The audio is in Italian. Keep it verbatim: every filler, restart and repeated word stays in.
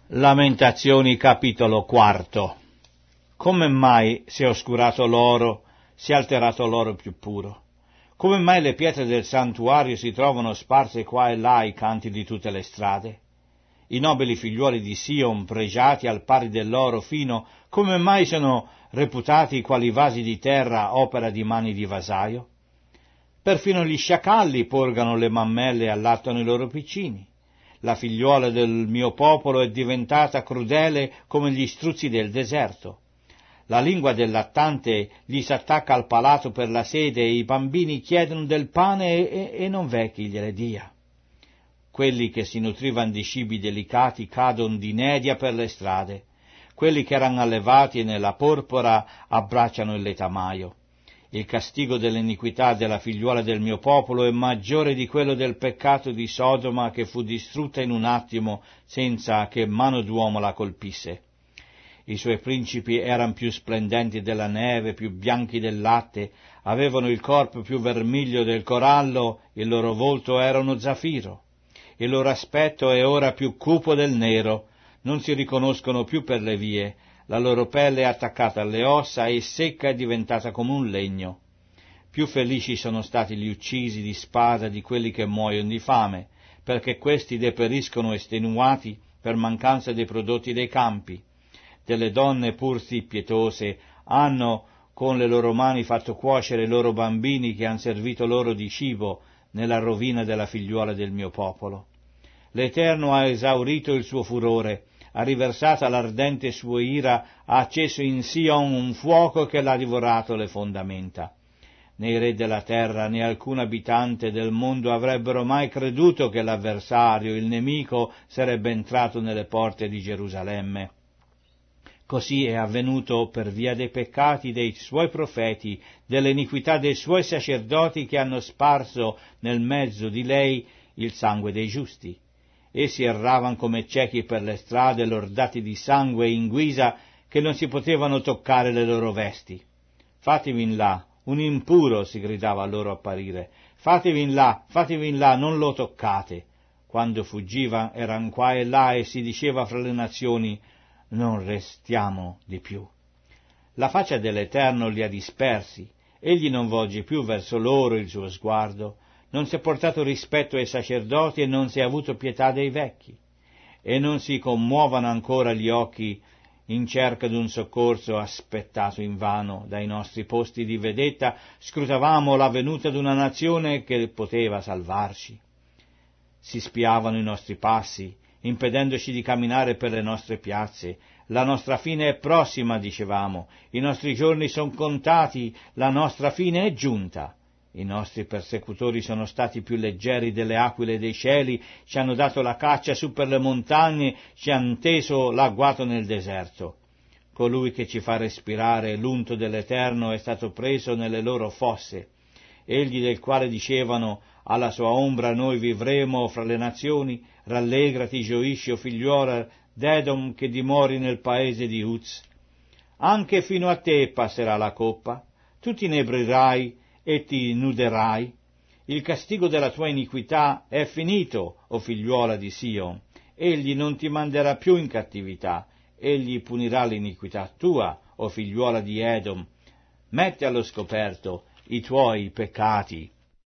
Lamentazioni capitolo quarto. Come mai si è oscurato l'oro, si è alterato l'oro più puro? Come mai le pietre del santuario si trovano sparse qua e là ai canti di tutte le strade? I nobili figliuoli di Sion, pregiati al pari dell'oro fino, come mai sono reputati quali vasi di terra, opera di mani di vasaio? Perfino gli sciacalli porgano le mammelle e allattano i loro piccini. La figliuola del mio popolo è diventata crudele come gli struzzi del deserto. La lingua del lattante gli s'attacca al palato per la sete e i bambini chiedono del pane e, e non v'è chi gliele dia. Quelli che si nutrivano di cibi delicati cadono d'inedia per le strade. Quelli che erano allevati nella porpora abbracciano il letamaio. Il castigo dell'iniquità della figliuola del mio popolo è maggiore di quello del peccato di Sodoma, che fu distrutta in un attimo senza che mano d'uomo la colpisse. I suoi principi erano più splendenti della neve, più bianchi del latte, avevano il corpo più vermiglio del corallo, il loro volto era uno zaffiro. Il loro aspetto è ora più cupo del nero, non si riconoscono più per le vie. La loro pelle è attaccata alle ossa e secca è diventata come un legno. Più felici sono stati gli uccisi di spada di quelli che muoiono di fame, perché questi deperiscono estenuati per mancanza dei prodotti dei campi. Delle donne pur sì pietose hanno con le loro mani fatto cuocere i loro bambini che han servito loro di cibo nella rovina della figliuola del mio popolo. L'Eterno ha esaurito il suo furore, ha riversata l'ardente sua ira, ha acceso in Sion un fuoco che l'ha divorato le fondamenta. Né i re della terra né alcun abitante del mondo avrebbero mai creduto che l'avversario, il nemico, sarebbe entrato nelle porte di Gerusalemme. Così è avvenuto per via dei peccati dei suoi profeti, dell'iniquità dei suoi sacerdoti che hanno sparso nel mezzo di lei il sangue dei giusti. Essi erravano come ciechi per le strade, lordati di sangue e in guisa, che non si potevano toccare le loro vesti. Fatevi in là, un impuro, si gridava a loro apparire, fatevi in là, fatevi in là, non lo toccate. Quando fuggiva eran qua e là e si diceva fra le nazioni, non restiamo di più. La faccia dell'Eterno li ha dispersi, egli non volge più verso loro il suo sguardo, non si è portato rispetto ai sacerdoti e non si è avuto pietà dei vecchi, e non si commuovono ancora gli occhi in cerca d'un soccorso aspettato invano. Dai nostri posti di vedetta scrutavamo la venuta d'una nazione che poteva salvarci. Si spiavano i nostri passi, impedendoci di camminare per le nostre piazze. La nostra fine è prossima, dicevamo, i nostri giorni sono contati, la nostra fine è giunta. I nostri persecutori sono stati più leggeri delle aquile dei cieli, ci hanno dato la caccia su per le montagne, ci hanno teso l'agguato nel deserto. Colui che ci fa respirare l'unto dell'Eterno è stato preso nelle loro fosse. Egli del quale dicevano, alla sua ombra noi vivremo fra le nazioni, rallegrati, gioisci, o figliuola d'Edom, che dimori nel paese di Uz. Anche fino a te passerà la coppa, tu ti inebrirai e ti nuderai. Il castigo della tua iniquità è finito, o figliuola di Sion. Egli non ti manderà più in cattività, egli punirà l'iniquità tua, o figliuola di Edom. Mette allo scoperto i tuoi peccati.